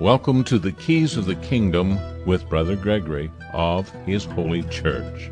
Welcome to the Keys of the Kingdom with Brother Gregory of His Holy Church.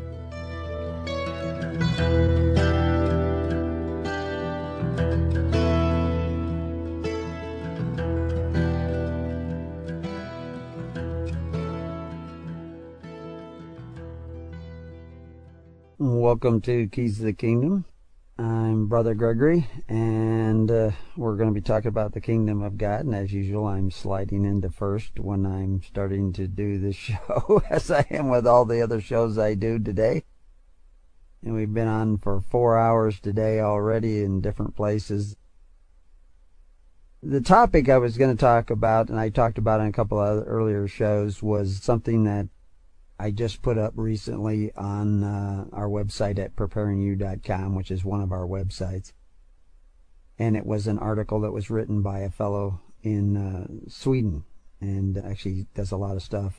Welcome to Keys of the Kingdom. I'm Brother Gregory, and we're going to be talking about the Kingdom of God. And as usual, I'm sliding into first when I'm starting to do this show, as I am with all the other shows I do today. And we've been on for 4 hours today already in different places. The topic I was going to talk about, and I talked about in a couple of other earlier shows, was something that I just put up recently on our website at preparingyou.com, which is one of our websites. And it was an article that was written by a fellow in Sweden, and actually does a lot of stuff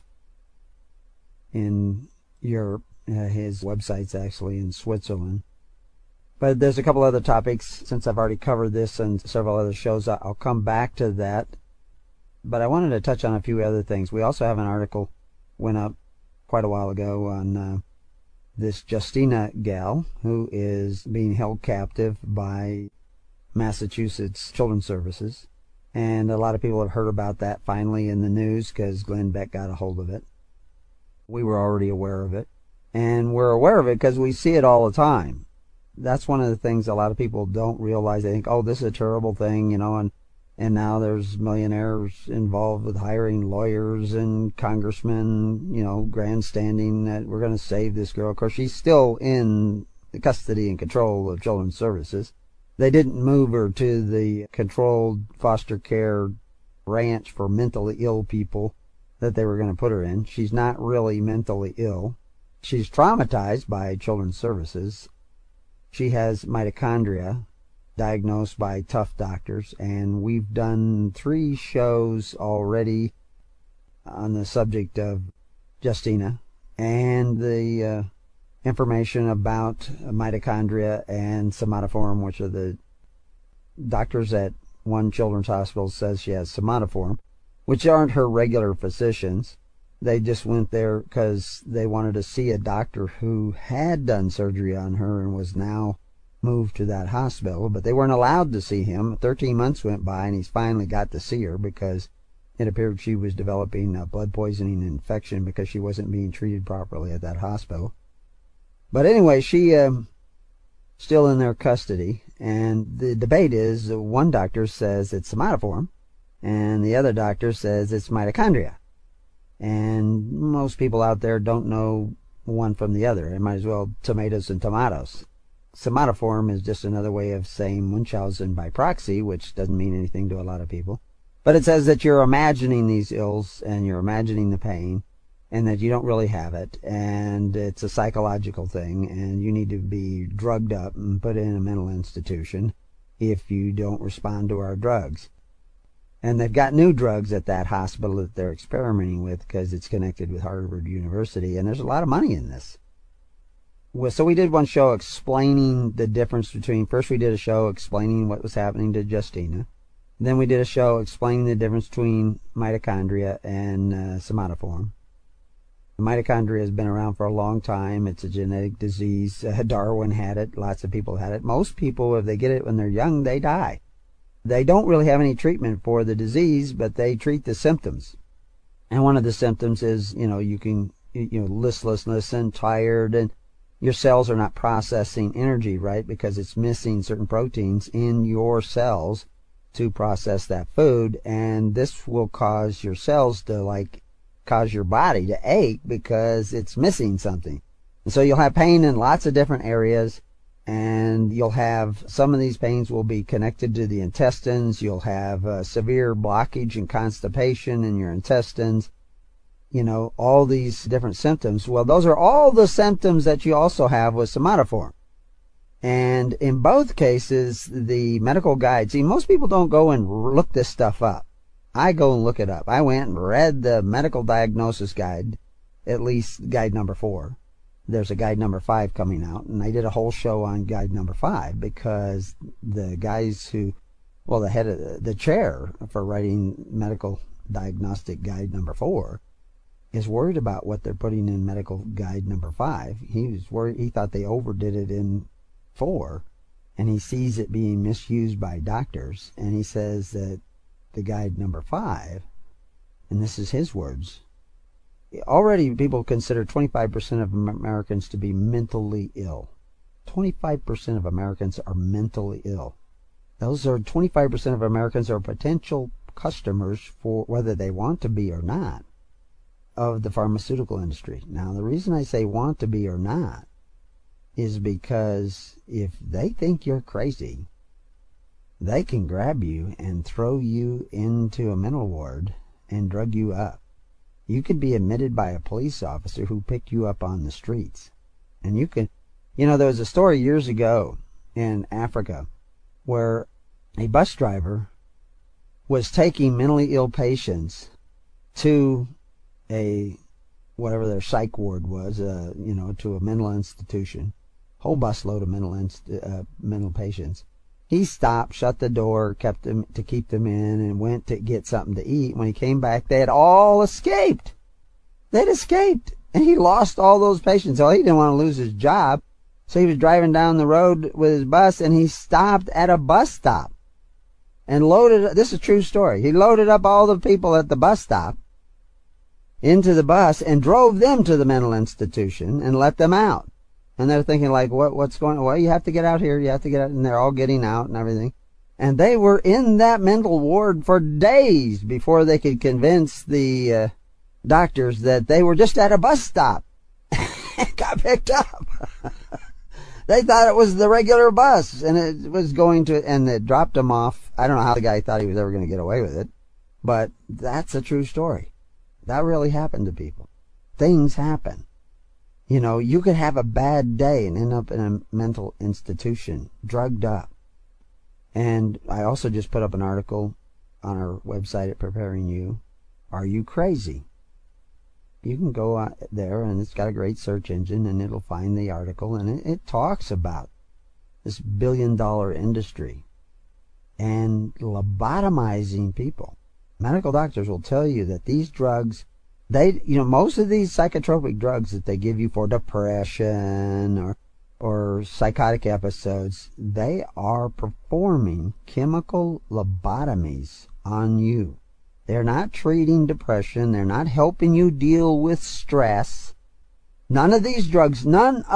in Europe. His website's actually in Switzerland. But there's a couple other topics. Since I've already covered this and several other shows, I'll come back to that. But I wanted to touch on a few other things. We also have an article went up quite a while ago on this Justina gal who is being held captive by Massachusetts Children's Services. And a lot of people have heard about that finally in the news because Glenn Beck got a hold of it. We were already aware of it. And we're aware of it because we see it all the time. That's one of the things a lot of people don't realize. They think, oh, this is a terrible thing, and now there's millionaires involved with hiring lawyers and congressmen, grandstanding that we're going to save this girl. Of course, she's still in the custody and control of Children's Services. They didn't move her to the controlled foster care ranch for mentally ill people that they were going to put her in. She's not really mentally ill. She's traumatized by Children's Services. She has mitochondria, diagnosed by tough doctors, and we've done 3 shows already on the subject of Justina and the information about mitochondria and somatoform, which are the doctors at one children's hospital says she has somatoform, which aren't her regular physicians. They just went there because they wanted to see a doctor who had done surgery on her and was now moved to that hospital, but they weren't allowed to see him. 13 months went by and he's finally got to see her because it appeared she was developing a blood poisoning infection because she wasn't being treated properly at that hospital. But anyway, she still in their custody, and the debate is one doctor says it's somatoform and the other doctor says it's mitochondria. And most people out there don't know one from the other. It might as well tomatoes and tomatoes. Somatoform is just another way of saying Munchausen by proxy, which doesn't mean anything to a lot of people. But it says that you're imagining these ills and you're imagining the pain and that you don't really have it, and it's a psychological thing, and you need to be drugged up and put in a mental institution if you don't respond to our drugs. And they've got new drugs at that hospital that they're experimenting with because it's connected with Harvard University, and there's a lot of money in this. So we did one show explaining the difference between, first we did a show explaining what was happening to Justina. Then we did a show explaining the difference between mitochondria and somatoform. Mitochondria has been around for a long time. It's a genetic disease. Darwin had it. Lots of people had it. Most people, if they get it when they're young, they die. They don't really have any treatment for the disease, but they treat the symptoms. And one of the symptoms is, you can, listlessness and tired, and your cells are not processing energy right because it's missing certain proteins in your cells to process that food, and this will cause your cells to cause your body to ache because it's missing something. And so you'll have pain in lots of different areas, and you'll have some of these pains will be connected to the intestines. You'll have severe blockage and constipation in your intestines. All these different symptoms. Well, those are all the symptoms that you also have with somatoform. And in both cases, the medical guide, see, most people don't go and look this stuff up. I go and look it up. I went and read the medical diagnosis guide, at least guide number 4. There's a guide number 5 coming out, and I did a whole show on guide number 5 because the guys who, the head of the chair for writing medical diagnostic guide number 4, is worried about what they're putting in medical guide number 5. He was worried. He thought they overdid it in 4, and he sees it being misused by doctors, and he says that the guide number 5, and this is his words, already people consider 25% of Americans to be mentally ill. 25% of Americans are mentally ill. Those are 25% of Americans are potential customers, for whether they want to be or not, of the pharmaceutical industry. Now, the reason I say want to be or not is because if they think you're crazy, they can grab you and throw you into a mental ward and drug you up. You could be admitted by a police officer who picked you up on the streets. And you can, there was a story years ago in Africa where a bus driver was taking mentally ill patients to whatever their psych ward was, to a mental institution, whole busload of mental patients. He stopped, shut the door, kept them to keep them in, and went to get something to eat. When he came back, they had all escaped. They'd escaped, and he lost all those patients. So he didn't want to lose his job, so he was driving down the road with his bus, and he stopped at a bus stop and loaded. This is a true story. He loaded up all the people at the bus stop into the bus and drove them to the mental institution and let them out. And they're thinking, like, what's going on? Well, you have to get out here. You have to get out. And they're all getting out and everything. And they were in that mental ward for days before they could convince the doctors that they were just at a bus stop and got picked up. They thought it was the regular bus, and it was going to, and they dropped them off. I don't know how the guy thought he was ever going to get away with it, but that's a true story. That really happened to people. Things happen. You could have a bad day and end up in a mental institution, drugged up. And I also just put up an article on our website at Preparing You. Are you crazy? You can go out there, and it's got a great search engine, and it'll find the article, and it talks about this billion-dollar industry and lobotomizing people. Medical doctors will tell you that these drugs, most of these psychotropic drugs that they give you for depression or psychotic episodes, they are performing chemical lobotomies on you. They're not treating depression. They're not helping you deal with stress. None of these drugs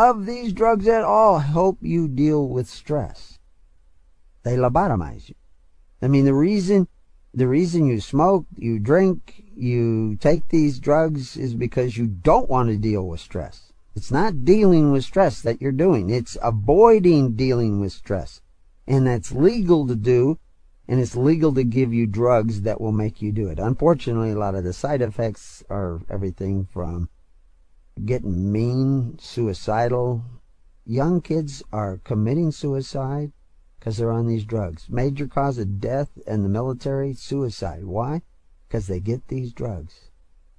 at all help you deal with stress. They lobotomize you. I mean, the reason you smoke, you drink, you take these drugs is because you don't want to deal with stress. It's not dealing with stress that you're doing. It's avoiding dealing with stress. And that's legal to do, and it's legal to give you drugs that will make you do it. Unfortunately, a lot of the side effects are everything from getting mean, suicidal. Young kids are committing suicide because they're on these drugs. Major cause of death in the military, suicide. Why? Because they get these drugs.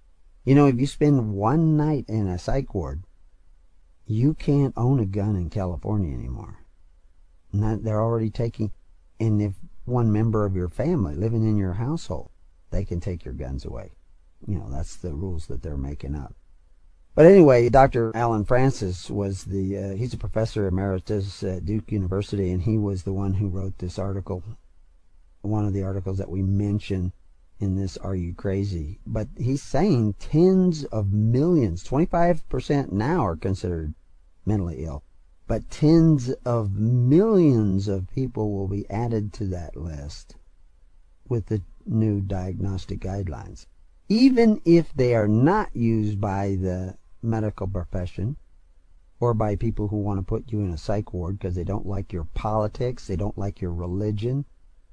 If you spend one night in a psych ward, you can't own a gun in California anymore. They're already taking, and if one member of your family living in your household, they can take your guns away. That's the rules that they're making up. But anyway, Dr. Alan Francis was he's a professor emeritus at Duke University, and he was the one who wrote this article, one of the articles that we mention in this Are You Crazy? But he's saying tens of millions, 25% now are considered mentally ill, but tens of millions of people will be added to that list with the new diagnostic guidelines. Even if they are not used by the medical profession or by people who want to put you in a psych ward because they don't like your politics, they don't like your religion,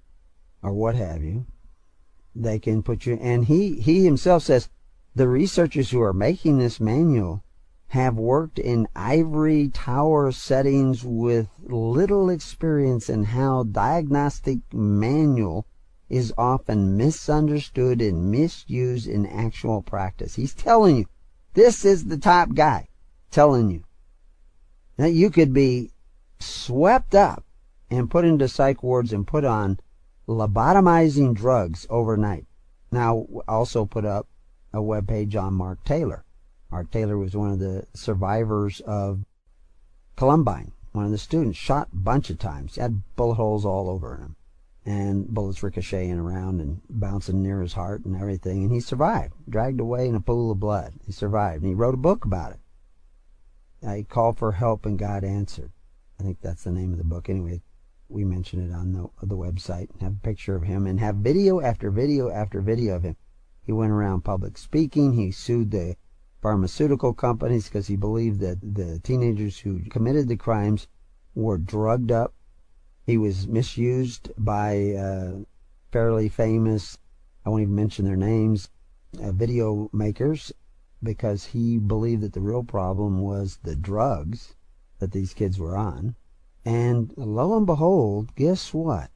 or what have you, they can put you. And he himself says the researchers who are making this manual have worked in ivory tower settings with little experience in how diagnostic manual is often misunderstood and misused in actual practice. He's telling you, this is the top guy telling you that you could be swept up and put into psych wards and put on lobotomizing drugs overnight. Now, also put up a webpage on Mark Taylor. Mark Taylor was one of the survivors of Columbine, one of the students, shot a bunch of times. He had bullet holes all over him, and bullets ricocheting around and bouncing near his heart and everything. And he survived, dragged away in a pool of blood. He survived, and he wrote a book about it. He called for help, and God answered. I think that's the name of the book. Anyway, we mention it on the website, and have a picture of him, and have video after video after video of him. He went around public speaking. He sued the pharmaceutical companies because he believed that the teenagers who committed the crimes were drugged up. He was misused by fairly famous, I won't even mention their names, video makers, because he believed that the real problem was the drugs that these kids were on. And lo and behold, guess what?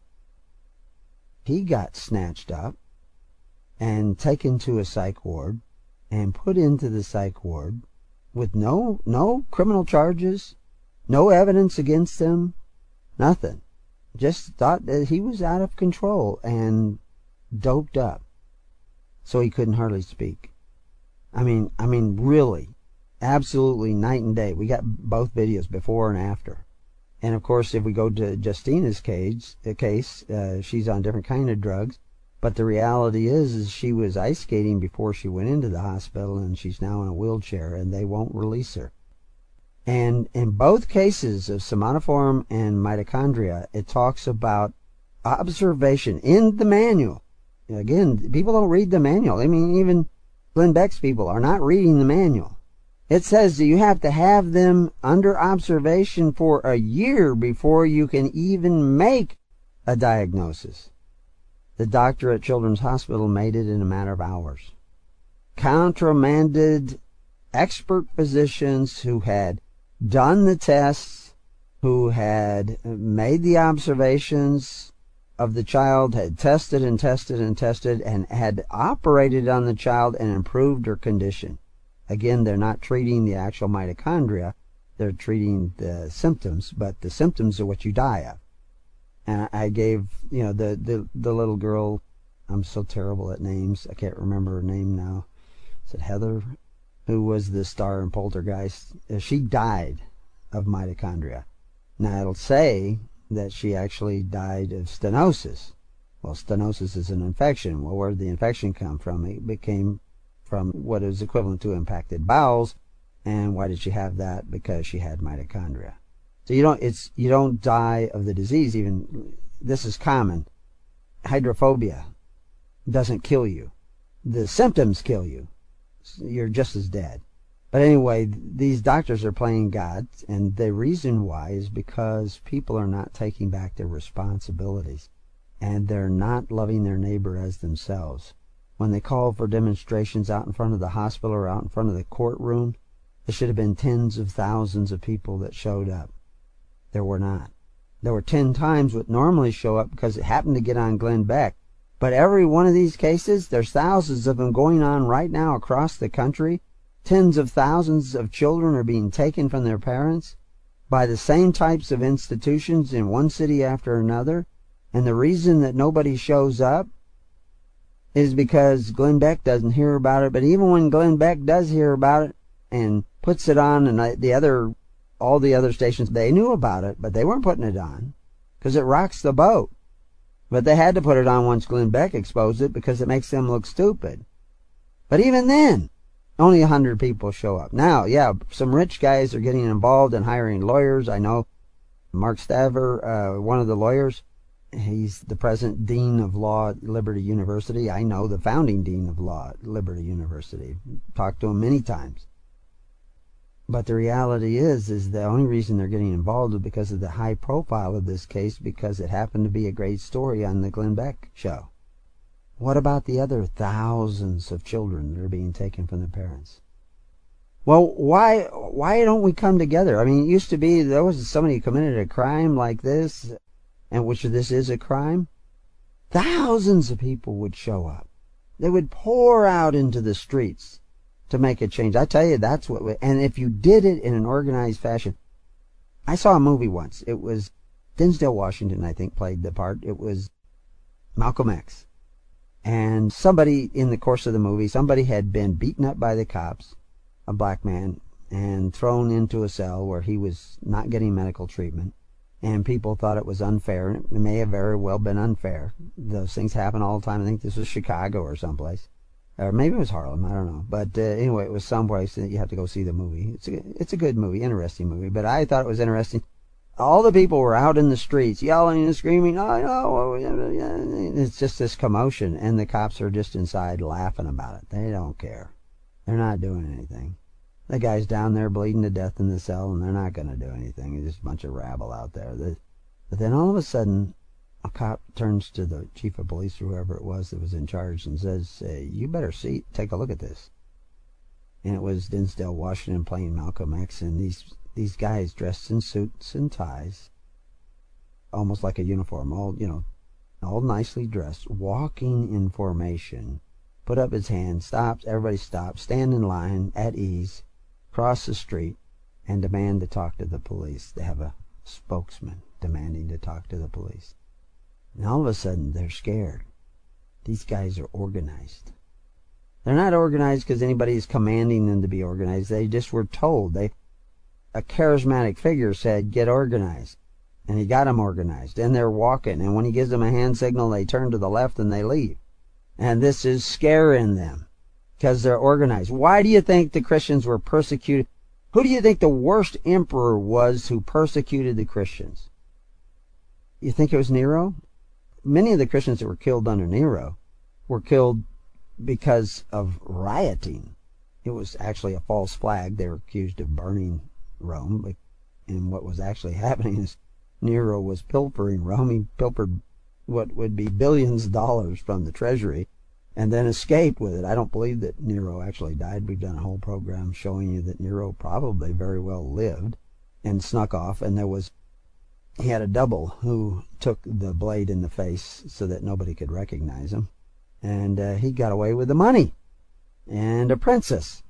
He got snatched up and taken to a psych ward and put into the psych ward with no criminal charges, no evidence against him, nothing. Just thought that he was out of control and doped up, so he couldn't hardly speak. I mean, really, absolutely night and day. We got both videos, before and after. And of course, if we go to Justina's case, she's on different kind of drugs. But the reality is she was ice skating before she went into the hospital, and she's now in a wheelchair, and they won't release her. And in both cases of somatoform and mitochondria, it talks about observation in the manual. Again, people don't read the manual. I mean, even Glenn Beck's people are not reading the manual. It says that you have to have them under observation for a year before you can even make a diagnosis. The doctor at Children's Hospital made it in a matter of hours. Countermanded expert physicians who had done the tests, who had made the observations of the child, had tested and tested and tested, and had operated on the child and improved her condition. Again, they're not treating the actual mitochondria, they're treating the symptoms, but the symptoms are what you die of. And I gave, the little girl, I'm so terrible at names, I can't remember her name now. Is it Heather? Who was the star in Poltergeist? She died of mitochondria. Now it'll say that she actually died of stenosis. Well, stenosis is an infection. Well, where did the infection come from? It came from what is equivalent to impacted bowels. And why did she have that? Because she had mitochondria. So you don't die of the disease. Even this is common. Hydrophobia doesn't kill you. The symptoms kill you. You're just as dead. But anyway, these doctors are playing God, and the reason why is because people are not taking back their responsibilities, and they're not loving their neighbor as themselves. When they call for demonstrations out in front of the hospital or out in front of the courtroom, there should have been tens of thousands of people that showed up. There were not. There were 10 times what normally show up because it happened to get on Glenn Beck. But every one of these cases, there's thousands of them going on right now across the country. Tens of thousands of children are being taken from their parents by the same types of institutions in one city after another. And the reason that nobody shows up is because Glenn Beck doesn't hear about it. But even when Glenn Beck does hear about it and puts it on, and all the other stations, they knew about it, but they weren't putting it on because it rocks the boat. But they had to put it on once Glenn Beck exposed it because it makes them look stupid. But even then, only 100 people show up. Now, yeah, some rich guys are getting involved in hiring lawyers. I know Mark Staver, one of the lawyers, he's the present dean of law at Liberty University. I know the founding dean of law at Liberty University. Talked to him many times. But the reality is the only reason they're getting involved is because of the high profile of this case, because it happened to be a great story on the Glenn Beck show. What about the other thousands of children that are being taken from their parents? Well, why don't we come together? I mean, it used to be there was somebody who committed a crime like this, and which this is a crime. Thousands of people would show up. They would pour out into the streets to make a change. I tell you, that's what. And if you did it in an organized fashion, I saw a movie once. It was Denzel Washington, I think, played the part. It was Malcolm X, And somebody in the course of the movie, somebody had been beaten up by the cops, a black man, and thrown into a cell where he was not getting medical treatment. And people thought it was unfair, and it may have very well been unfair. Those things happen all the time. I think this was Chicago or someplace. Or maybe it was Harlem, I don't know. But anyway, it was someplace that you have to go see the movie. It's a good movie, interesting movie. But I thought it was interesting. All the people were out in the streets yelling and screaming, oh, no, it's just this commotion. And the cops are just inside laughing about it. They don't care. They're not doing anything. The guy's down there bleeding to death in the cell, and they're not going to do anything. It's just a bunch of rabble out there. But then all of a sudden, a cop turns to the chief of police, or whoever it was that was in charge, and says, you better take a look at this. And it was Denzel Washington playing Malcolm X, and these guys dressed in suits and ties, almost like a uniform, all nicely dressed, walking in formation, put up his hand, stops, everybody stops, stand in line, at ease, cross the street, and demand to talk to the police. They have a spokesman demanding to talk to the police. And all of a sudden, they're scared. These guys are organized. They're not organized because anybody is commanding them to be organized. They just were told. A charismatic figure said, get organized. And he got them organized. And they're walking. And when he gives them a hand signal, they turn to the left and they leave. And this is scaring them because they're organized. Why do you think the Christians were persecuted? Who do you think the worst emperor was who persecuted the Christians? You think it was Nero? Many of the Christians that were killed under Nero were killed because of rioting. It was actually a false flag. They were accused of burning Rome. And what was actually happening is Nero was pilfering Rome. He pilfered what would be billions of dollars from the treasury and then escaped with it. I don't believe that Nero actually died. We've done a whole program showing you that Nero probably very well lived and snuck off. And he had a double who took the blade in the face so that nobody could recognize him. And he got away with the money and a princess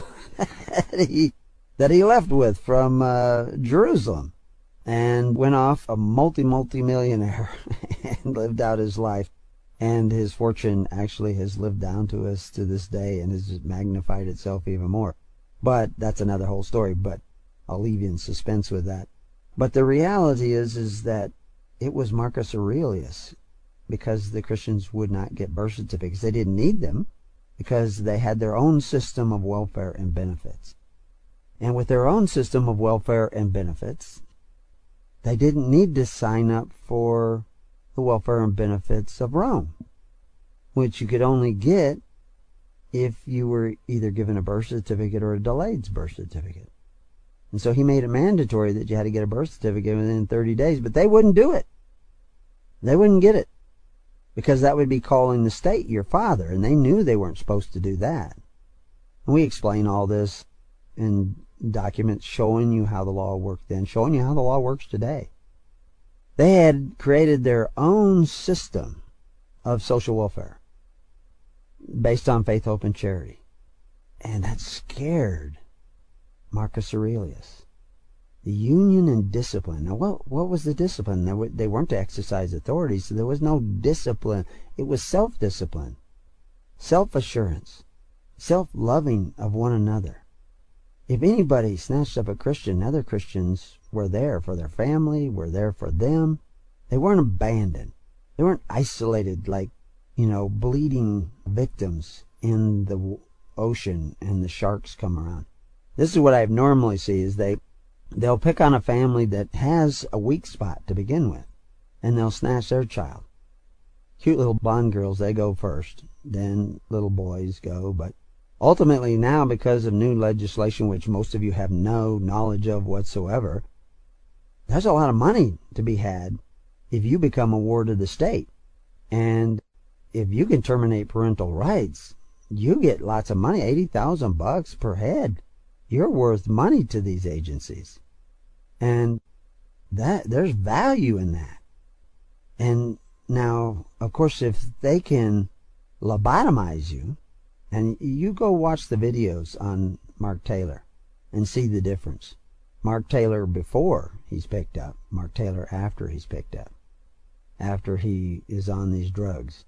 that he left with from Jerusalem, and went off a multi-millionaire and lived out his life. And his fortune actually has lived down to us to this day and has magnified itself even more. But that's another whole story, but I'll leave you in suspense with that. But the reality is that it was Marcus Aurelius, because the Christians would not get birth certificates. They didn't need them because they had their own system of welfare and benefits. And with their own system of welfare and benefits, they didn't need to sign up for the welfare and benefits of Rome, which you could only get if you were either given a birth certificate or a delayed birth certificate. And so he made it mandatory that you had to get a birth certificate within 30 days, but they wouldn't do it. They wouldn't get it because that would be calling the state your father, and they knew they weren't supposed to do that. And we explain all this in documents showing you how the law worked then, showing you how the law works today. They had created their own system of social welfare based on faith, hope, and charity. And that scared Marcus Aurelius. The union and discipline. Now, what was the discipline? They weren't to exercise authority, so there was no discipline. It was self-discipline, self-assurance, self-loving of one another. If anybody snatched up a Christian, other Christians were there for their family, were there for them. They weren't abandoned. They weren't isolated like, bleeding victims in the ocean and the sharks come around. This is what I normally see is they'll pick on a family that has a weak spot to begin with, and they'll snatch their child. Cute little blonde girls, they go first. Then little boys go, but ultimately now, because of new legislation, which most of you have no knowledge of whatsoever, there's a lot of money to be had if you become a ward of the state. And if you can terminate parental rights, you get lots of money, $80,000 per head. You're worth money to these agencies. And there's value in that. And now, of course, if they can lobotomize you, and you go watch the videos on Mark Taylor and see the difference. Mark Taylor before he's picked up, Mark Taylor after he's picked up, after he is on these drugs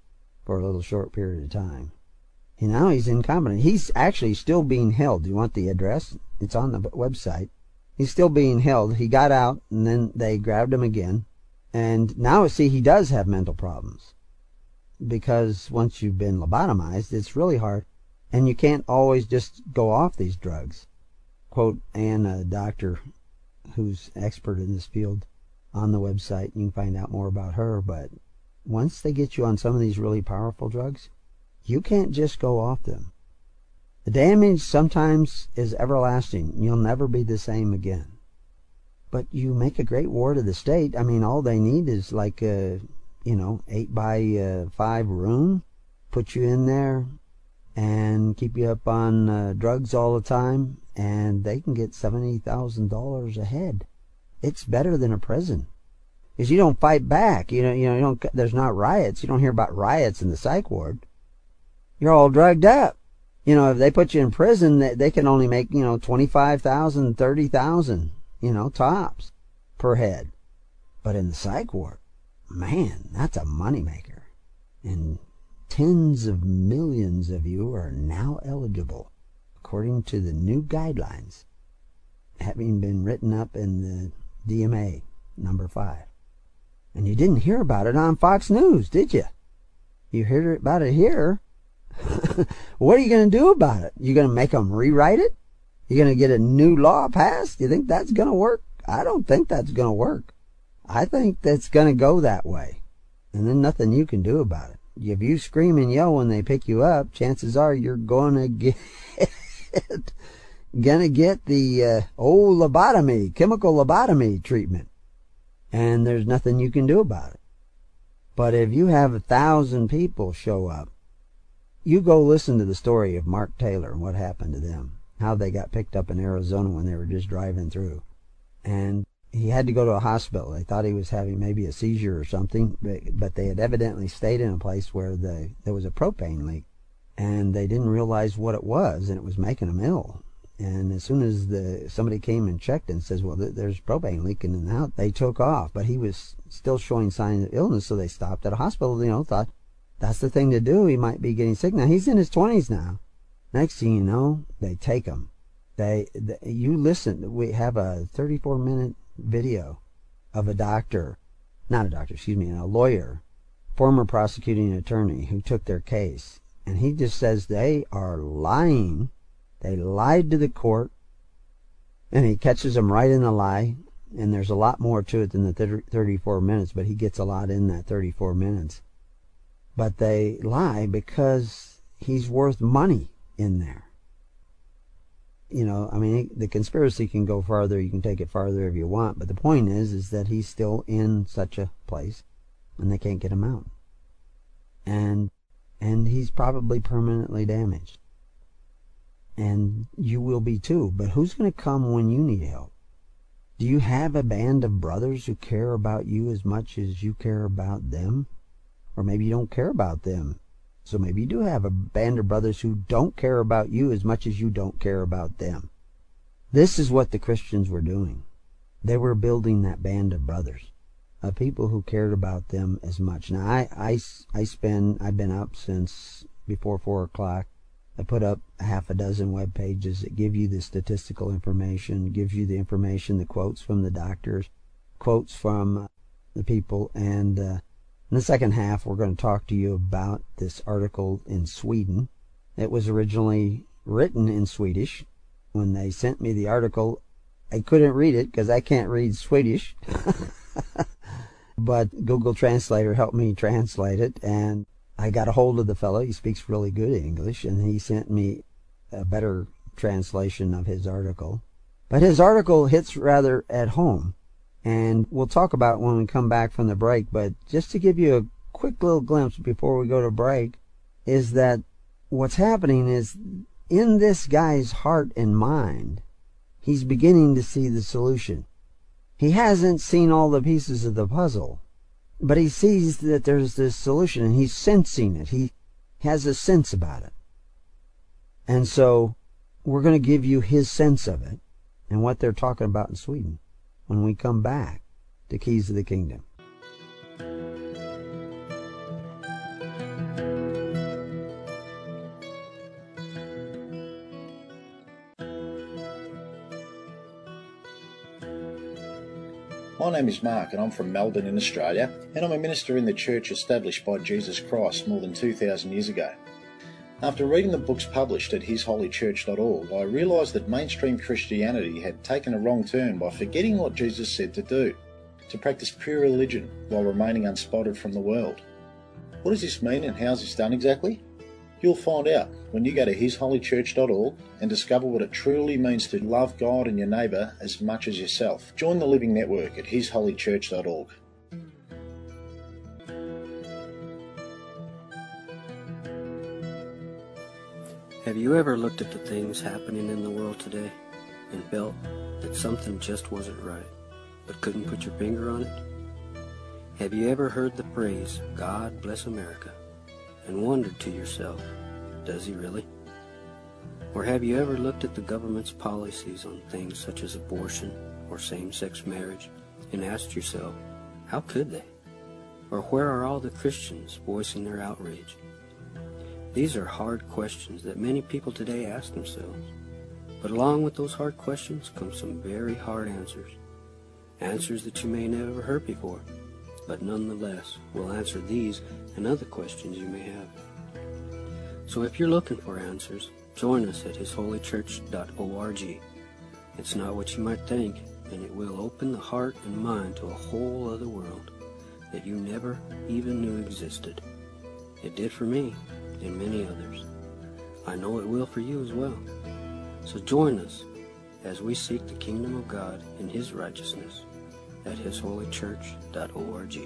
for a little short period of time. And now he's incompetent. He's actually still being held. Do you want the address? It's on the website. He's still being held. He got out, and then they grabbed him again. And now, see, he does have mental problems. Because once you've been lobotomized, it's really hard. And you can't always just go off these drugs. Quote Ann, a doctor who's expert in this field, on the website. You can find out more about her. But once they get you on some of these really powerful drugs, you can't just go off them. The damage sometimes is everlasting. You'll never be the same again. But you make a great ward of the state. I mean, all they need is like a, 8 by 5 room, put you in there and keep you up on drugs all the time, and they can get $70,000 a head. It's better than a prison. Because you don't fight back. You don't, there's not riots. You don't hear about riots in the psych ward. You're all drugged up. If they put you in prison, they can only make, $25,000, $30,000, tops per head. But in the psych ward, man, that's a moneymaker. And tens of millions of you are now eligible, according to the new guidelines, having been written up in the DMA number 5. And you didn't hear about it on Fox News, did you? You heard about it here. What are you going to do about it? You going to make them rewrite it? You going to get a new law passed? You think that's going to work? I don't think that's going to work. I think that's going to go that way. And then nothing you can do about it. If you scream and yell when they pick you up, chances are you're going to get the old lobotomy, chemical lobotomy treatment. And there's nothing you can do about it. But if you have 1,000 people show up, you go listen to the story of Mark Taylor and what happened to them, how they got picked up in Arizona when they were just driving through. And he had to go to a hospital. They thought he was having maybe a seizure or something, but they had evidently stayed in a place where there was a propane leak, and they didn't realize what it was, and it was making them ill. And as soon as somebody came and checked and says, well, there's propane leaking in the house, they took off. But he was still showing signs of illness, so they stopped at a hospital, thought that's the thing to do. He might be getting sick now. He's in his 20s now. Next thing you know, they take him. You listen. We have a 34-minute video of a lawyer, former prosecuting attorney, who took their case. And he just says they are lying. They lied to the court. And he catches them right in the lie. And there's a lot more to it than the 34 minutes, but he gets a lot in that 34 minutes. But they lie because he's worth money in there. The conspiracy can go farther. You can take it farther if you want. But the point is that he's still in such a place, and they can't get him out. And he's probably permanently damaged. And you will be too. But who's going to come when you need help? Do you have a band of brothers who care about you as much as you care about them? Or maybe you don't care about them. So maybe you do have a band of brothers who don't care about you as much as you don't care about them. This is what the Christians were doing. They were building that band of brothers, of people who cared about them as much. Now, I've been up since before 4 o'clock. I put up half a dozen web pages that give you the statistical information, gives you the information, the quotes from the doctors, quotes from the people, and in the second half, we're going to talk to you about this article in Sweden. It was originally written in Swedish. When they sent me the article, I couldn't read it because I can't read Swedish. But Google Translator helped me translate it, and I got a hold of the fellow. He speaks really good English, and he sent me a better translation of his article. But his article hits rather at home. And we'll talk about it when we come back from the break. But just to give you a quick little glimpse before we go to break, is that what's happening is in this guy's heart and mind, he's beginning to see the solution. He hasn't seen all the pieces of the puzzle, but he sees that there's this solution, and he's sensing it. He has a sense about it. And so we're going to give you his sense of it and what they're talking about in Sweden when we come back to Keys of the Kingdom. My name is Mark and I'm from Melbourne in Australia, and I'm a minister in the church established by Jesus Christ more than 2,000 years ago. After reading the books published at hisholychurch.org, I realised that mainstream Christianity had taken a wrong turn by forgetting what Jesus said to do, to practice pure religion while remaining unspotted from the world. What does this mean and how is this done exactly? You'll find out when you go to hisholychurch.org and discover what it truly means to love God and your neighbour as much as yourself. Join the Living Network at hisholychurch.org. Have you ever looked at the things happening in the world today and felt that something just wasn't right, but couldn't put your finger on it? Have you ever heard the phrase, "God bless America," and wondered to yourself, does he really? Or have you ever looked at the government's policies on things such as abortion or same-sex marriage and asked yourself, how could they? Or where are all the Christians voicing their outrage? These are hard questions that many people today ask themselves. But along with those hard questions come some very hard answers. Answers that you may never have heard before, but nonetheless will answer these and other questions you may have. So if you're looking for answers, join us at hisholychurch.org. It's not what you might think, and it will open the heart and mind to a whole other world that you never even knew existed. It did for me and many others. I know it will for you as well. So join us as we seek the kingdom of God and His righteousness at hisholychurch.org.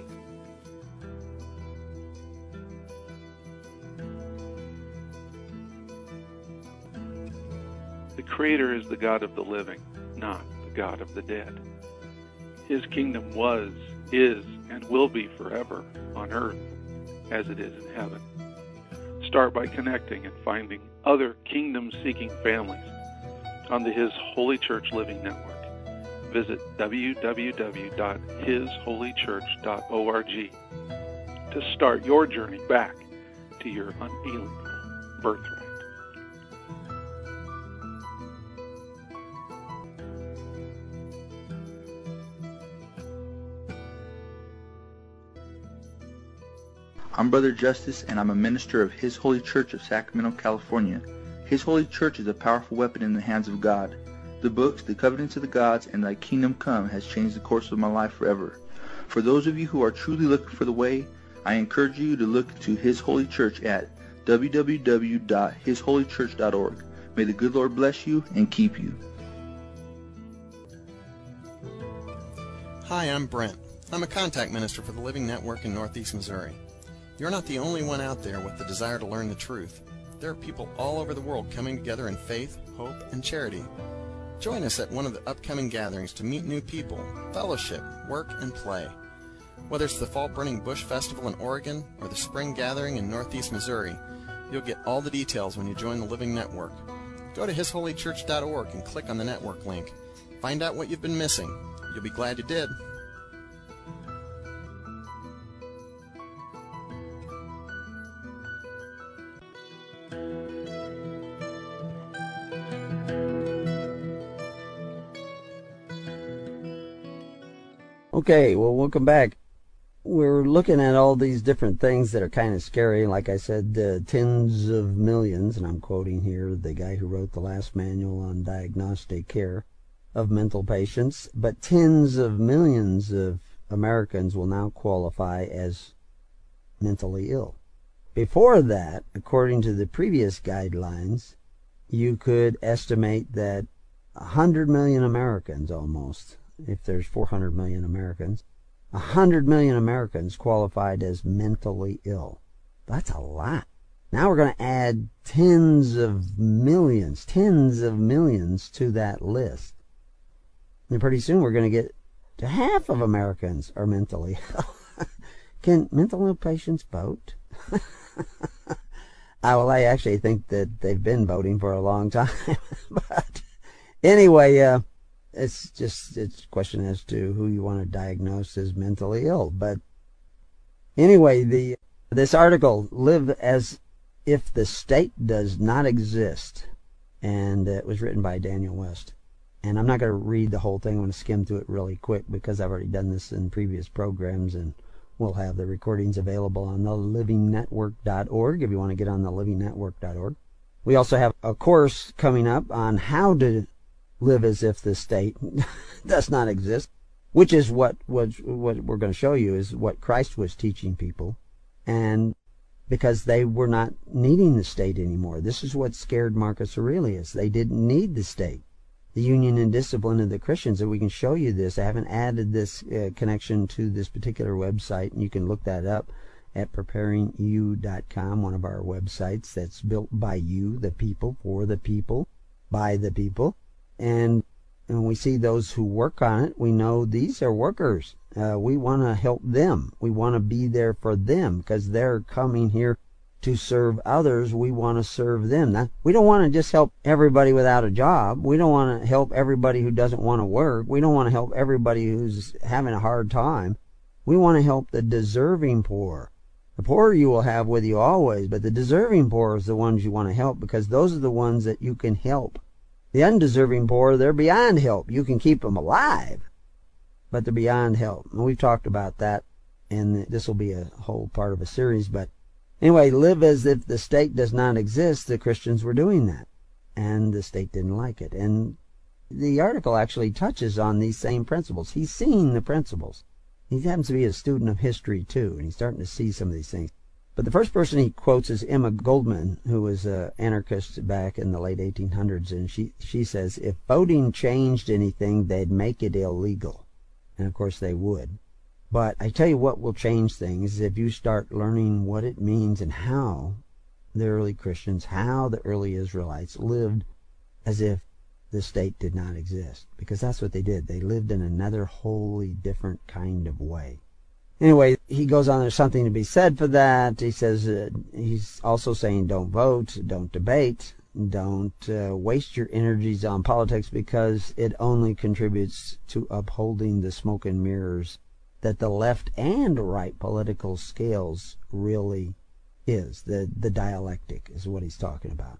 The Creator is the God of the living, not the God of the dead. His kingdom was, is, and will be forever on earth as it is in heaven. Start by connecting and finding other kingdom-seeking families on the His Holy Church Living Network. Visit www.hisholychurch.org to start your journey back to your unalienable birthright. I'm Brother Justice, and I'm a minister of His Holy Church of Sacramento, California. His Holy Church is a powerful weapon in the hands of God. The books, The Covenants of the Gods, and Thy Kingdom Come has changed the course of my life forever. For those of you who are truly looking for the way, I encourage you to look to His Holy Church at www.hisholychurch.org. May the good Lord bless you and keep you. Hi, I'm Brent. I'm a contact minister for the Living Network in Northeast Missouri. You're not the only one out there with the desire to learn the truth. There are people all over the world coming together in faith, hope, and charity. Join us at one of the upcoming gatherings to meet new people, fellowship, work, and play. Whether it's the Fall Burning Bush Festival in Oregon or the Spring Gathering in Northeast Missouri, you'll get all the details when you join the Living Network. Go to hisholychurch.org and click on the network link. Find out what you've been missing. You'll be glad you did. Okay, well, welcome back. We're looking at all these different things that are kind of scary. Like I said, tens of millions, and I'm quoting here the guy who wrote the last manual on diagnostic care of mental patients, but tens of millions of Americans will now qualify as mentally ill. Before that, according to the previous guidelines, you could estimate that 100 million Americans almost, if there's 400 million Americans, 100 million Americans qualified as mentally ill. That's a lot. Now we're going to add tens of millions to that list. And pretty soon we're going to get to half of Americans are mentally ill. Can mental ill patients vote? Well, I actually think that they've been voting for a long time. But anyway, it's a question as to who you want to diagnose as mentally ill. But anyway, this article, Live as If the State Does Not Exist, and it was written by Daniel West. And I'm not going to read the whole thing. I'm going to skim through it really quick because I've already done this in previous programs, and we'll have the recordings available on thelivingnetwork.org if you want to get on thelivingnetwork.org. We also have a course coming up on how to live as if the state does not exist, which is what we're going to show you is what Christ was teaching people, and because they were not needing the state anymore. This is what scared Marcus Aurelius. They didn't need the state. The union and discipline of the Christians, and we can show you this. I haven't added this connection to this particular website, and you can look that up at preparingyou.com, one of our websites that's built by you, the people, for the people, by the people. And when we see those who work on it, we know these are workers. We want to help them. We want to be there for them because they're coming here to serve others. We want to serve them. Now, we don't want to just help everybody without a job. We don't want to help everybody who doesn't want to work. We don't want to help everybody who's having a hard time. We want to help the deserving poor. The poor you will have with you always, but the deserving poor is the ones you want to help because those are the ones that you can help. The undeserving poor, they're beyond help. You can keep them alive, but they're beyond help. And we've talked about that, and this will be a whole part of a series, but anyway, live as if the state does not exist. The Christians were doing that, and the state didn't like it. And the article actually touches on these same principles. He's seeing the principles. He happens to be a student of history, too, and he's starting to see some of these things. But the first person he quotes is Emma Goldman, who was an anarchist back in the late 1800s, and she says, if voting changed anything, they'd make it illegal. And, of course, they would. But I tell you what will change things if you start learning what it means and how the early Christians, how the early Israelites lived as if the state did not exist. Because that's what they did. They lived in another wholly different kind of way. Anyway, he goes on, there's something to be said for that. He says, he's also saying don't vote, don't debate, don't waste your energies on politics because it only contributes to upholding the smoke and mirrors that the left and right political scales really is. The dialectic is what he's talking about.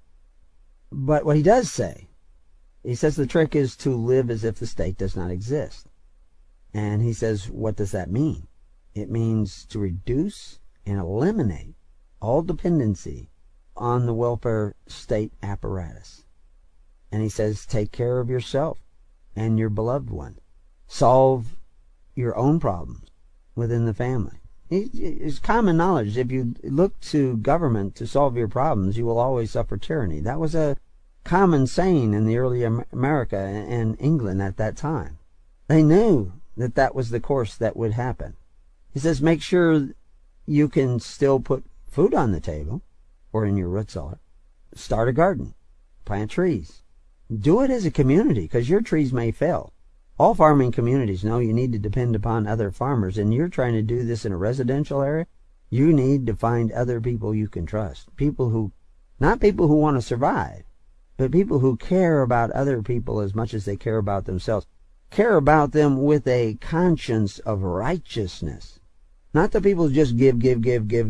But what he does say, he says the trick is to live as if the state does not exist. And he says, what does that mean? It means to reduce and eliminate all dependency on the welfare state apparatus. And he says, take care of yourself and your beloved one. Solve your own problems within the family. It's common knowledge. If you look to government to solve your problems, you will always suffer tyranny. That was a common saying in the early America and England at that time. They knew that that was the course that would happen. He says, make sure you can still put food on the table or in your root cellar. Start a garden. Plant trees. Do it as a community because your trees may fail. All farming communities know you need to depend upon other farmers, and you're trying to do this in a residential area. You need to find other people you can trust. People who, not people who want to survive, but people who care about other people as much as they care about themselves. Care about them with a conscience of righteousness. Not the people who just give, and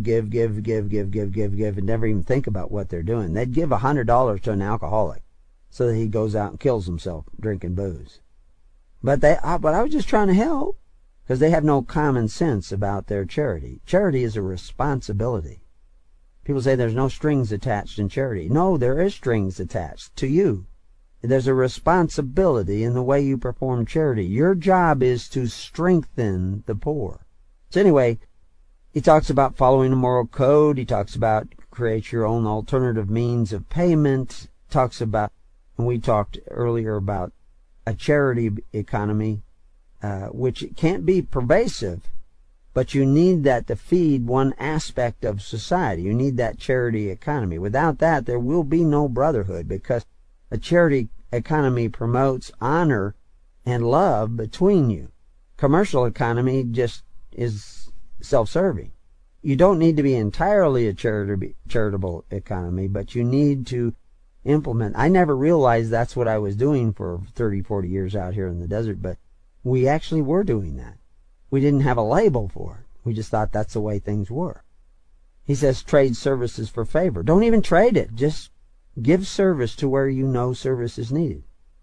never even think about what they're doing. They'd give $100 to an alcoholic so that he goes out and kills himself drinking booze. But I was just trying to help because they have no common sense about their charity. Charity is a responsibility. People say there's no strings attached in charity. No, there is strings attached to you. There's a responsibility in the way you perform charity. Your job is to strengthen the poor. So anyway, he talks about following a moral code. He talks about create your own alternative means of payment. Talks about, and we talked earlier about a charity economy, which can't be pervasive, but you need that to feed one aspect of society. You need that charity economy. Without that, there will be no brotherhood because a charity economy promotes honor and love between you. Commercial economy just is self-serving. You don't need to be entirely a charitable economy, but you need to implement. I never realized that's what I was doing for 30, 40 years out here in the desert, but we actually were doing that. We didn't have a label for it. We just thought that's the way things were. He says trade services for favor. Don't even trade it. Just give service to where you know service is needed.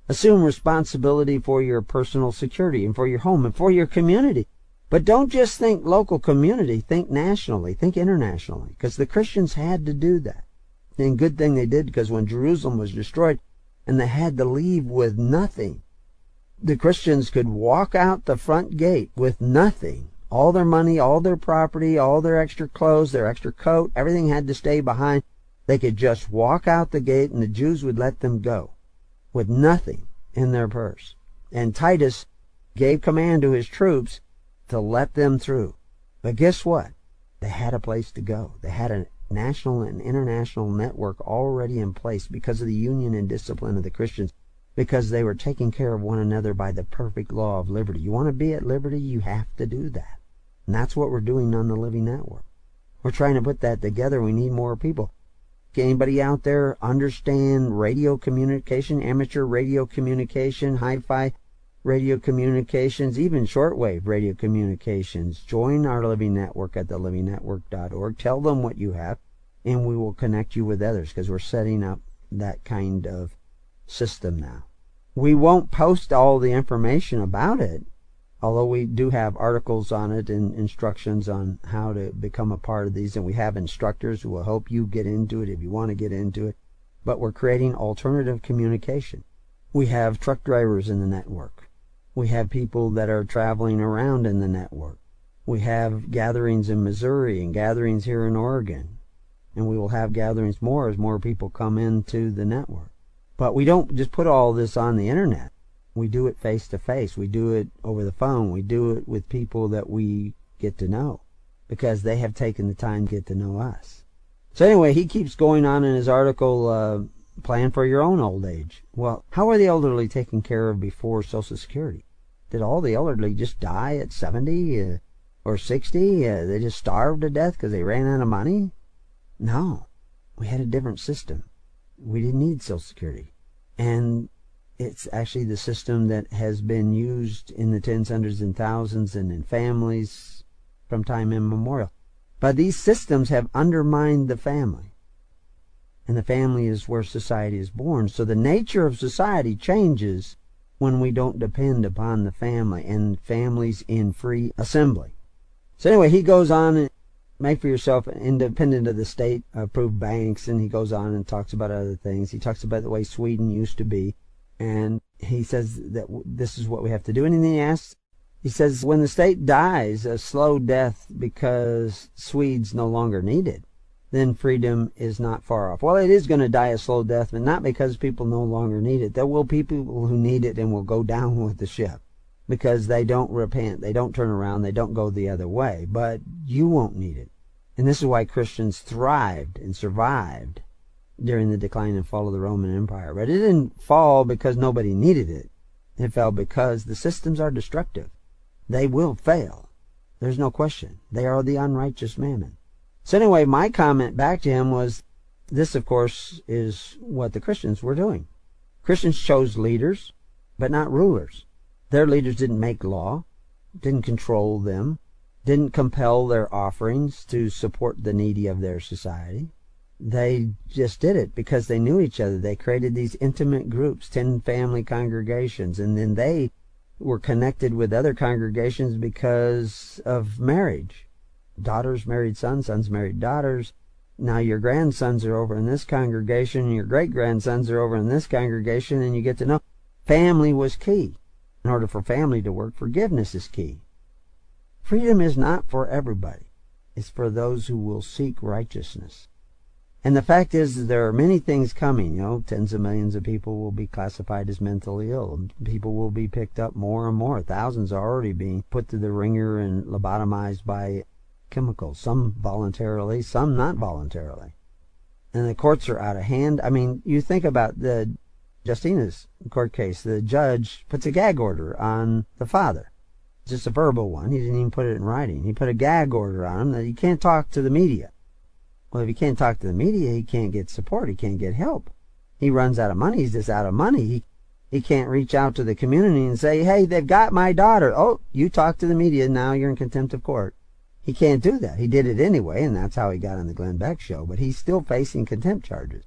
Assume responsibility for your personal security and for your home and for your community. But don't just think local community, think nationally, think internationally, because the Christians had to do that. And good thing they did, because when Jerusalem was destroyed and they had to leave with nothing, the Christians could walk out the front gate with nothing. All their money, all their property, all their extra clothes, their extra coat, everything had to stay behind. They could just walk out the gate and the Jews would let them go with nothing in their purse. And Titus gave command to his troops to let them through. But guess what? They had a place to go. They had a national and international network already in place because of the union and discipline of the Christians, because they were taking care of one another by the perfect law of liberty. You want to be at liberty, you have to do that. And that's what we're doing on the Living Network. We're trying to put that together. We need more people. Anybody out there understand radio communication, amateur radio communication, hi-fi radio communications, even shortwave radio communications? Join our Living Network at thelivingnetwork.org. Tell them what you have, and we will connect you with others, because we're setting up that kind of system now. We won't post all the information about it, although we do have articles on it and instructions on how to become a part of these, and we have instructors who will help you get into it if you want to get into it. But we're creating alternative communication. We have truck drivers in the network. We have people that are traveling around in the network. We have gatherings in Missouri and gatherings here in Oregon. And we will have gatherings more as more people come into the network. But we don't just put all this on the internet. We do it face to face. We do it over the phone. We do it with people that we get to know, because they have taken the time to get to know us. So anyway, he keeps going on in his article, Plan for Your Own Old Age. Well, how are the elderly taken care of before Social Security? Did all the elderly just die at 70 or 60? They just starved to death because they ran out of money? No. We had a different system. We didn't need Social Security. And it's actually the system that has been used in the tens, hundreds, and thousands and in families from time immemorial. But these systems have undermined the family. And the family is where society is born. So the nature of society changes when we don't depend upon the family and families in free assembly. So anyway, he goes on and make for yourself independent of the state-approved banks, and he goes on and talks about other things. He talks about the way Sweden used to be. And he says that this is what we have to do. And then he says, when the state dies a slow death because Swedes no longer need it, then freedom is not far off. Well, it is going to die a slow death, but not because people no longer need it. There will be people who need it and will go down with the ship because they don't repent, they don't turn around, they don't go the other way. But you won't need it. And this is why Christians thrived and survived during the decline and fall of the Roman Empire. But it didn't fall because nobody needed it. It fell because the systems are destructive. They will fail. There's no question. They are the unrighteous mammon. So anyway, my comment back to him was, this, of course, is what the Christians were doing. Christians chose leaders, but not rulers. Their leaders didn't make law, didn't control them, didn't compel their offerings to support the needy of their society. They just did it because they knew each other. They created these intimate groups, 10 family congregations, and then they were connected with other congregations because of marriage. Daughters married sons, sons married daughters. Now your grandsons are over in this congregation, and your great-grandsons are over in this congregation, and you get to know. Family was key. In order for family to work, forgiveness is key. Freedom is not for everybody. It's for those who will seek righteousness. And the fact is, there are many things coming. Tens of millions of people will be classified as mentally ill. People will be picked up more and more. Thousands are already being put through the ringer and lobotomized by chemicals. Some voluntarily, some not voluntarily. And the courts are out of hand. I mean, you think about the Justina's court case. The judge puts a gag order on the father. It's just a verbal one. He didn't even put it in writing. He put a gag order on him that he can't talk to the media. Well, if he can't talk to the media, he can't get support. He can't get help. He runs out of money. He's just out of money. He can't reach out to the community and say, hey, they've got my daughter. Oh, you talk to the media. Now you're in contempt of court. He can't do that. He did it anyway, and that's how he got on the Glenn Beck show. But he's still facing contempt charges.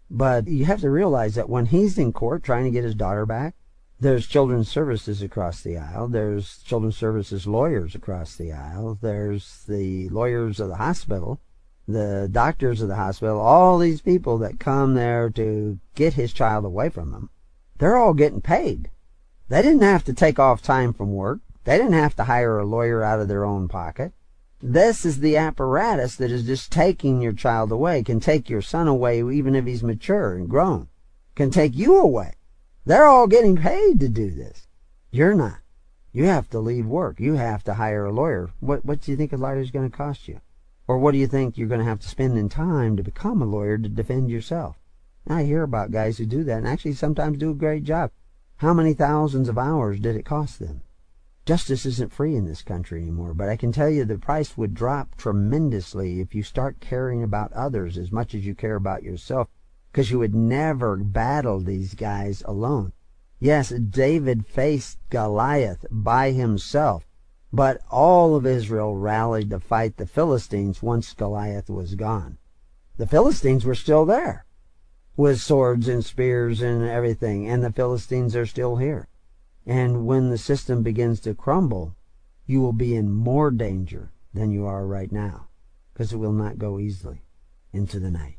But you have to realize that when he's in court trying to get his daughter back, there's children's services across the aisle. There's children's services lawyers across the aisle. There's the lawyers of the hospital, the doctors of the hospital, all these people that come there to get his child away from him. They're all getting paid. They didn't have to take off time from work. They didn't have to hire a lawyer out of their own pocket. This is the apparatus that is just taking your child away, can take your son away even if he's mature and grown, can take you away. They're all getting paid to do this. You're not. You have to leave work. You have to hire a lawyer. What do you think a lawyer is going to cost you? Or what do you think you're going to have to spend in time to become a lawyer to defend yourself? I hear about guys who do that and actually sometimes do a great job. How many thousands of hours did it cost them? Justice isn't free in this country anymore, but I can tell you the price would drop tremendously if you start caring about others as much as you care about yourself, because you would never battle these guys alone. Yes, David faced Goliath by himself, but all of Israel rallied to fight the Philistines once Goliath was gone. The Philistines were still there, with swords and spears and everything, and the Philistines are still here. And when the system begins to crumble, you will be in more danger than you are right now, because it will not go easily into the night.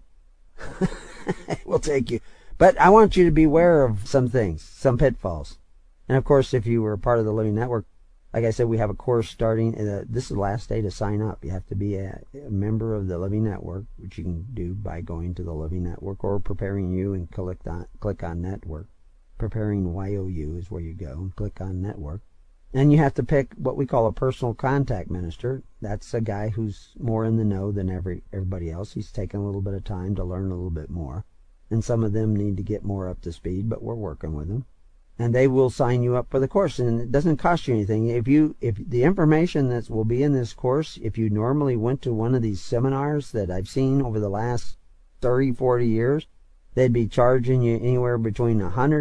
It will take you. But I want you to be aware of some things, some pitfalls. And of course, if you were part of the Living Network, like I said, we have a course starting. This is the last day to sign up. You have to be a member of the Living Network, which you can do by going to the Living Network or Preparing You and click on Network. Preparing YOU is where you go and click on Network. And you have to pick what we call a personal contact minister. That's a guy who's more in the know than everybody else. He's taken a little bit of time to learn a little bit more. And some of them need to get more up to speed, but we're working with them. And they will sign you up for the course, and it doesn't cost you anything. If the information that will be in this course, if you normally went to one of these seminars that I've seen over the last 30, 40 years, they'd be charging you anywhere between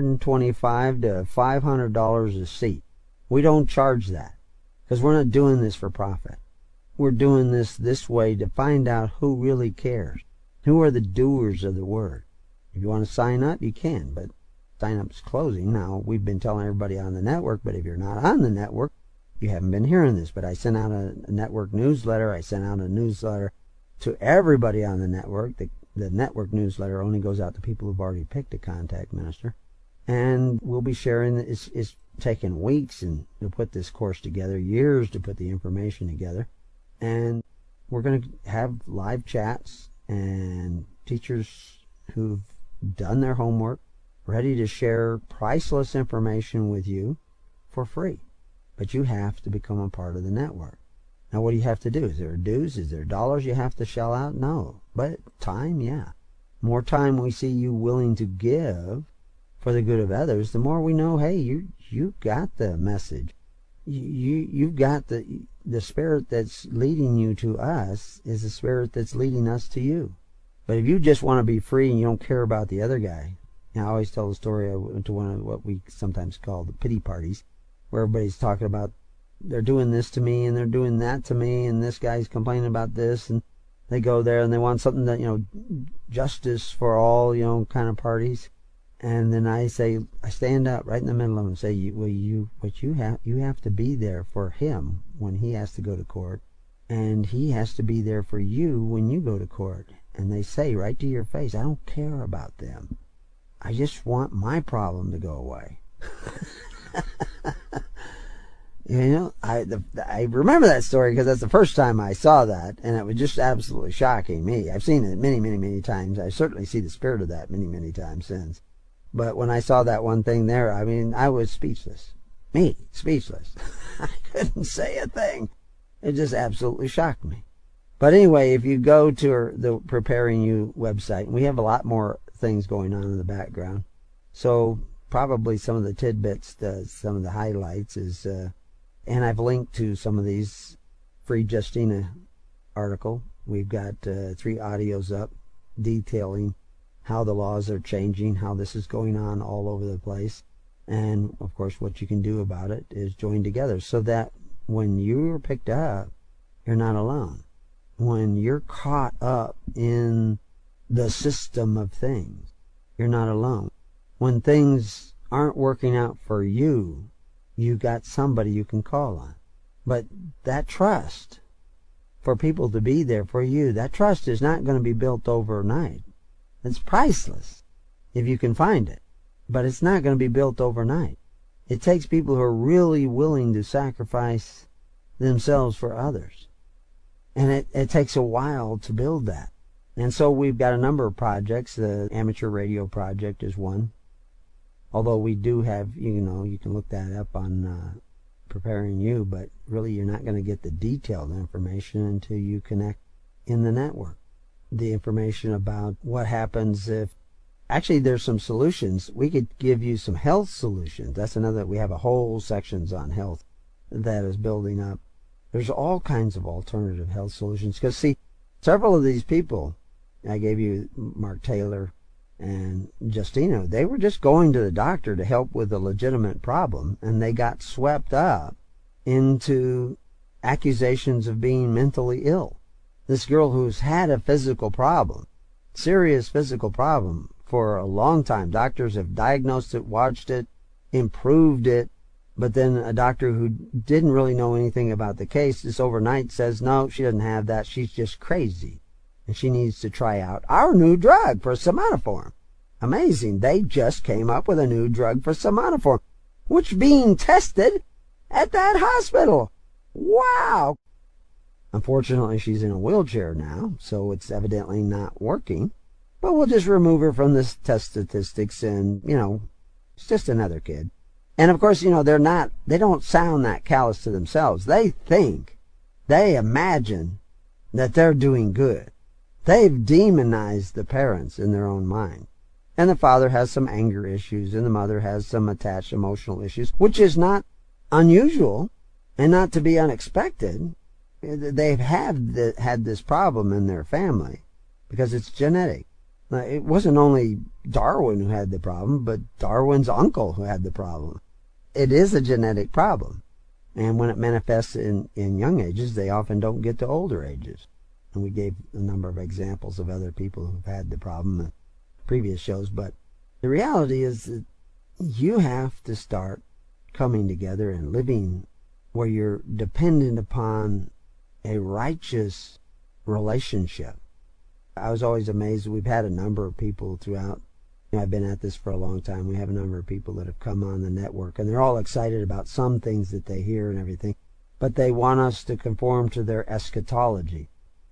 $125 to $500 a seat. We don't charge that, because we're not doing this for profit. We're doing this way to find out who really cares. Who are the doers of the word? If you want to sign up, you can, but sign-up's closing. Now, we've been telling everybody on the network, but if you're not on the network, you haven't been hearing this. But I sent out a network newsletter. I sent out a newsletter to everybody on the network. The network newsletter only goes out to people who've already picked a contact minister. And we'll be sharing. It's taken weeks to put this course together, years to put the information together. And we're going to have live chats and teachers who've done their homework, ready to share priceless information with you for free. But you have to become a part of the network. Now, what do you have to do? Is there dues? Is there dollars you have to shell out? No. But time, yeah. More time we see you willing to give for the good of others, the more we know, hey, you got the message. You've got the spirit that's leading you to us is the spirit that's leading us to you. But if you just want to be free and you don't care about the other guy, I always tell the story. I went to one of what we sometimes call the pity parties, where everybody's talking about they're doing this to me and they're doing that to me and this guy's complaining about this, and they go there and they want something that, justice for all, kind of parties. And then I stand up right in the middle of them and say, you have to be there for him when he has to go to court, and he has to be there for you when you go to court. And they say right to your face, I don't care about them. I just want my problem to go away. I remember that story because that's the first time I saw that, and it was just absolutely shocking me. I've seen it many, many, many times. I certainly see the spirit of that many, many times since. But when I saw that one thing there, I was speechless. Speechless. I couldn't say a thing. It just absolutely shocked me. But anyway, if you go to the Preparing You website, we have a lot more things going on in the background. So probably some of the tidbits, some of the highlights is, and I've linked to some of these free Justina article. We've got 3 audios up detailing how the laws are changing, how this is going on all over the place. And of course, what you can do about it is join together so that when you're picked up, you're not alone. When you're caught up in the system of things, You're not alone. When things aren't working out for you, you got somebody you can call on. But that trust, for people to be there for you, that trust is not going to be built overnight. It's priceless if you can find it. But it's not going to be built overnight. It takes people who are really willing to sacrifice themselves for others. And it takes a while to build that. And so we've got a number of projects. The Amateur Radio Project is one. Although we do have, you can look that up on Preparing You, but really you're not going to get the detailed information until you connect in the network. The information about what happens if, actually there's some solutions. We could give you some health solutions. That's another, we have a whole sections on health that is building up. There's all kinds of alternative health solutions. Because see, several of these people, I gave you Mark Taylor and Justino, they were just going to the doctor to help with a legitimate problem, and they got swept up into accusations of being mentally ill. This girl who's had a physical problem, serious physical problem, for a long time. Doctors have diagnosed it, watched it, improved it, but then a doctor who didn't really know anything about the case just overnight says, no, she doesn't have that, she's just crazy. And she needs to try out our new drug for somatoform. Amazing. They just came up with a new drug for somatoform, which being tested at that hospital. Wow. Unfortunately, she's in a wheelchair now, so it's evidently not working. But we'll just remove her from this test statistics and, it's just another kid. And of course, they don't sound that callous to themselves. They imagine that they're doing good. They've demonized the parents in their own mind. And the father has some anger issues, and the mother has some attached emotional issues, which is not unusual and not to be unexpected. They've had this problem in their family because it's genetic. It wasn't only Darwin who had the problem, but Darwin's uncle who had the problem. It is a genetic problem. And when it manifests in young ages, they often don't get to older ages. And we gave a number of examples of other people who've had the problem in previous shows. But the reality is that you have to start coming together and living where you're dependent upon a righteous relationship. I was always amazed. We've had a number of people throughout. I've been at this for a long time. We have a number of people that have come on the network, and they're all excited about some things that they hear and everything, but they want us to conform to their eschatology.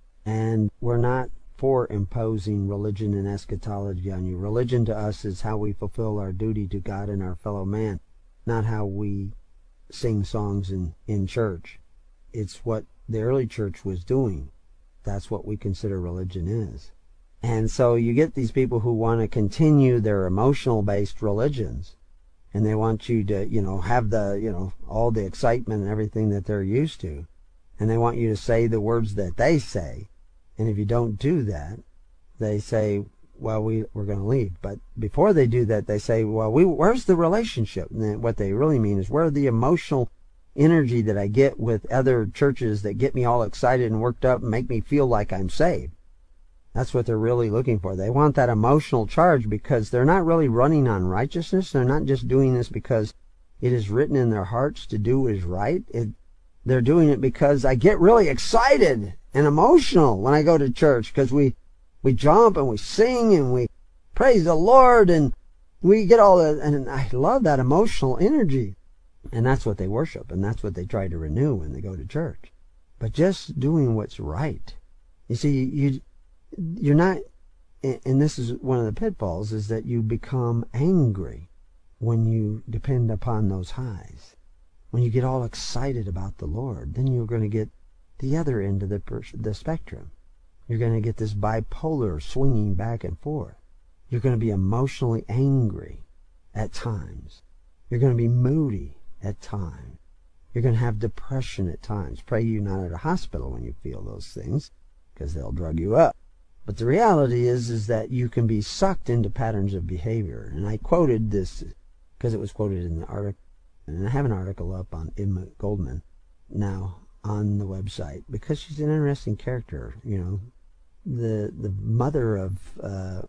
And we're not for imposing religion and eschatology on you. Religion to us is how we fulfill our duty to God and our fellow man, not how we sing songs in church. It's what the early church was doing. That's what we consider religion is. And so you get these people who want to continue their emotional-based religions, and they want you to, have the, all the excitement and everything that they're used to, and they want you to say the words that they say. And if you don't do that, they say, well, we're going to leave. But before they do that, they say, well, where's the relationship? And what they really mean is, where's the emotional energy that I get with other churches that get me all excited and worked up and make me feel like I'm saved? That's what they're really looking for. They want that emotional charge because they're not really running on righteousness. They're not just doing this because it is written in their hearts to do what is right. They're doing it because I get really excited and emotional when I go to church, because we jump and we sing and we praise the Lord and we get all that, and I love that emotional energy. And that's what they worship, and that's what they try to renew when they go to church. But just doing what's right. You see, you're not, and this is one of the pitfalls, is that you become angry when you depend upon those highs. When you get all excited about the Lord, then you're going to get the other end of the spectrum. You're going to get this bipolar swinging back and forth. You're going to be emotionally angry at times. You're going to be moody at times. You're going to have depression at times. Pray you're not at a hospital when you feel those things, because they'll drug you up. But the reality is that you can be sucked into patterns of behavior. And I quoted this because it was quoted in the article. And I have an article up on Emma Goldman now on the website, because she's an interesting character. The mother of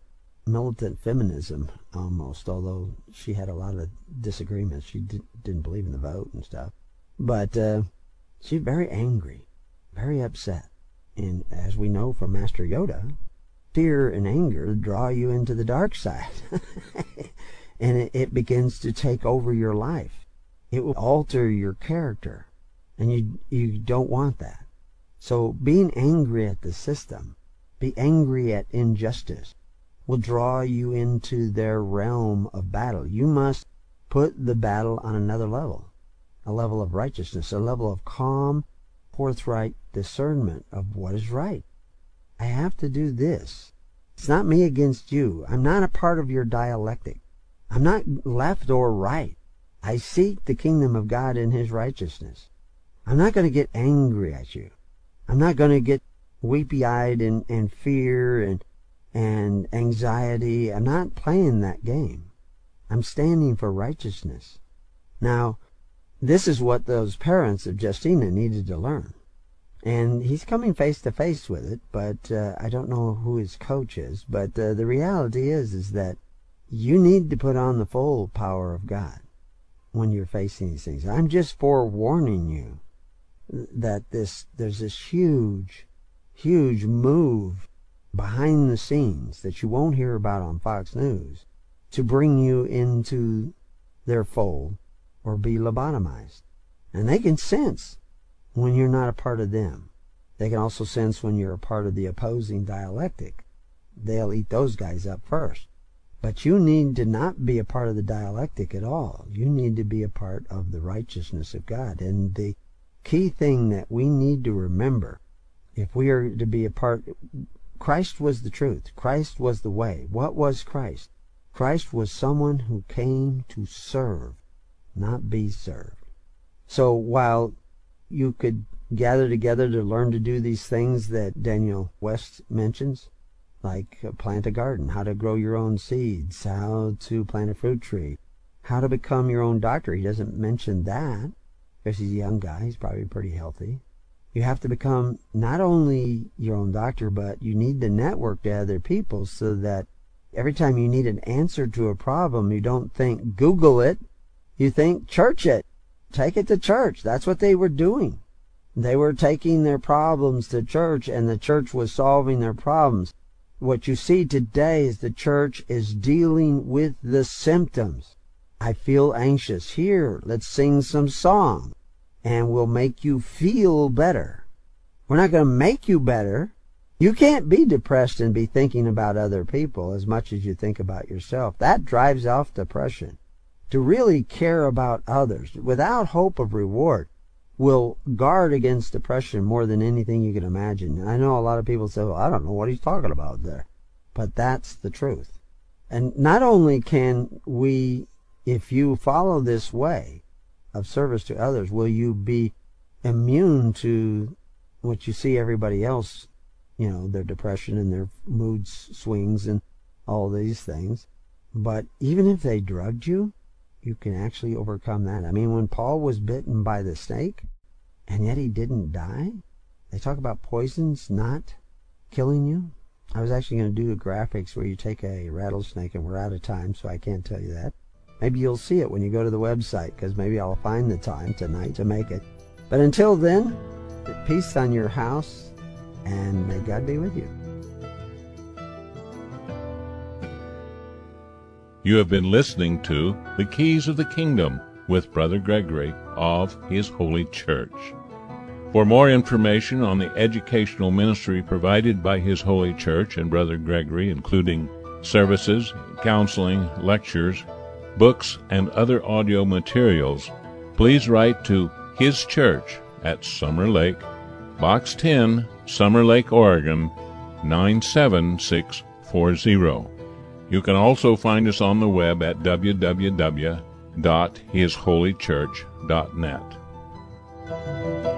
militant feminism almost, although she had a lot of disagreements. She didn't believe in the vote and stuff. But she's very angry, very upset. And as we know from Master Yoda, fear and anger draw you into the dark side. And it begins to take over your life. It will alter your character. And you don't want that. So being angry at the system, be angry at injustice, will draw you into their realm of battle. You must put the battle on another level, a level of righteousness, a level of calm, forthright discernment of what is right. I have to do this. It's not me against you. I'm not a part of your dialectic. I'm not left or right. I seek the kingdom of God and His righteousness. I'm not going to get angry at you. I'm not going to get weepy-eyed and fear and anxiety. I'm not playing that game. I'm standing for righteousness. Now, this is what those parents of Justina needed to learn. And he's coming face to face with it, but I don't know who his coach is. But the reality is that you need to put on the full power of God when you're facing these things. I'm just forewarning you that there's this huge move behind the scenes that you won't hear about on Fox News to bring you into their fold or be lobotomized. And they can sense when you're not a part of them. They can also sense when you're a part of the opposing dialectic. They'll eat those guys up first. But you need to not be a part of the dialectic at all. You need to be a part of the righteousness of God. And the key thing that we need to remember, if we are to be a part, Christ was the truth. Christ was the way. What was Christ? Christ was someone who came to serve, not be served. So while you could gather together to learn to do these things that Daniel West mentions, like plant a garden, how to grow your own seeds, how to plant a fruit tree, how to become your own doctor. He doesn't mention that because he's a young guy. He's probably pretty healthy. You have to become not only your own doctor, but you need to network to other people so that every time you need an answer to a problem, you don't think Google it, you think church it. Take it to church. That's what they were doing. They were taking their problems to church, and the church was solving their problems. What you see today is the church is dealing with the symptoms. I feel anxious. Here, let's sing some song, and we'll make you feel better. We're not going to make you better. You can't be depressed and be thinking about other people as much as you think about yourself. That drives off depression. To really care about others without hope of reward will guard against depression more than anything you can imagine. I know a lot of people say, well, I don't know what he's talking about there. But that's the truth. And not only can we, if you follow this way of service to others, will you be immune to what you see everybody else, their depression and their mood swings and all these things. But even if they drugged you, you can actually overcome that. I mean, when Paul was bitten by the snake, and yet he didn't die, they talk about poisons not killing you. I was actually going to do the graphics where you take a rattlesnake, and we're out of time, so I can't tell you that. Maybe you'll see it when you go to the website, because maybe I'll find the time tonight to make it. But until then, peace on your house, and may God be with you. You have been listening to The Keys of the Kingdom with Brother Gregory of His Holy Church. For more information on the educational ministry provided by His Holy Church and Brother Gregory, including services, counseling, lectures, books, and other audio materials, please write to His Church at Summer Lake, Box 10, Summer Lake, Oregon, 97640. You can also find us on the web at www.hisholychurch.net.